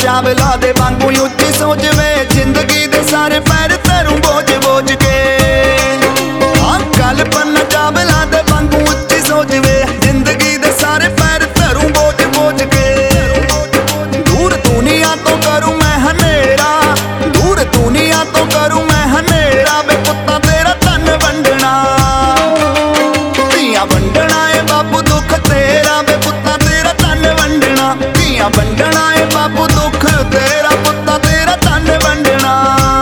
चावला दे वांगू उच्ची सोच वे जिंदगी दे सारे पैर धरूं बोझ बोझ के। हाँ कल्पना चावला दे वांगू उच्ची सोच वे जिंदगी दे सारे पैर धरूं बोझ बोझ के। दूर दुनिया तो करूं मैं हनेरा, दूर दुनिया तो करूं मैं हनेरा वे पुत्ता तेरा धन वंडना। धीआं वंडना है बापू दुख तेरा वे पुत्ता तेरा धन वंडना। धीआं वंडना है बापू दुख तेरा पुत्ता तेरा धन वंडना।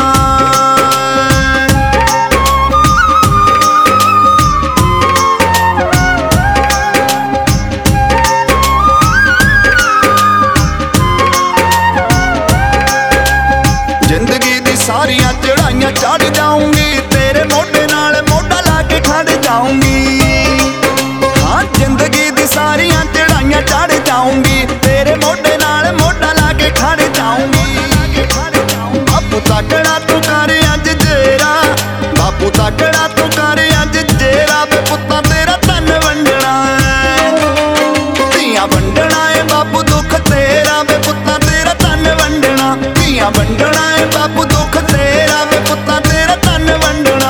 जिंदगी दी सारियां चढ़ाइयां चढ़ जाऊंगी तेरे मोढे नाल मोढा ला के खड़ जाऊंगी। हाँ जिंदगी दी सारियां चढ़ाइयां चढ़ जाऊंगी तेरे मोढे नाल मोढा ला के खड़ जाऊंगी। बापू तकड़ा तू कर अज जेरा, बापू तकड़ा तू कर अज जेरा वे पुत्ता तेरा धन वंडना है। धीआं वंडना है बापू दुख तेरा वे पुत्ता तेरा धन वंडना। धीआं वंडना है बापू दुख तेरा वे पुत्ता तेरा धन वंडना।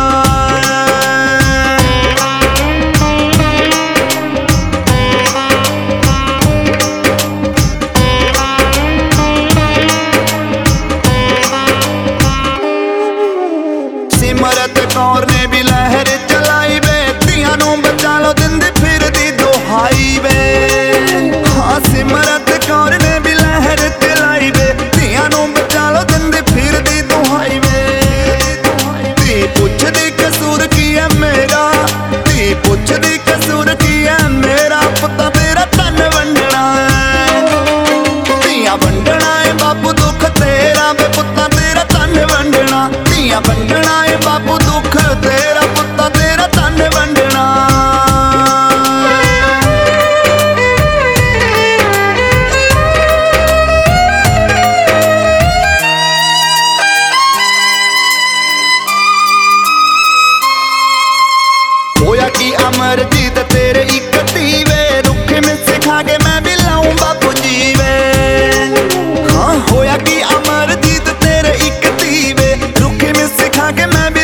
सिमरत कौर ने भी लहर चलाई वे धीआं नूं बचा लो दिंदी फिरदी दुहाई वे। हाँ सिमरत कौर ने भी लहर चलाई वे धीआं नूं बचा लो दिंदी फिरदी दुहाई वे। धी पुछदी कसूर की है मेरा, धी पुछदी कसूर की है मेरा पुत्ता तेरा धन वंडना है। धीआं वंडना है बापू दुख तेरा वे पुत्ता तेरा धन वंडना। धीआं वंडना है बापू दुख तेरा पुत्ता तेरा धन वंडना। होया कि अमरजीत तेरे इक धी वे रुखे में सिखा के मैं भी लाऊं बापू जी वे। हाँ होया कि अमरजीत तेरे इक धी वे रुखे में सिखा के मैं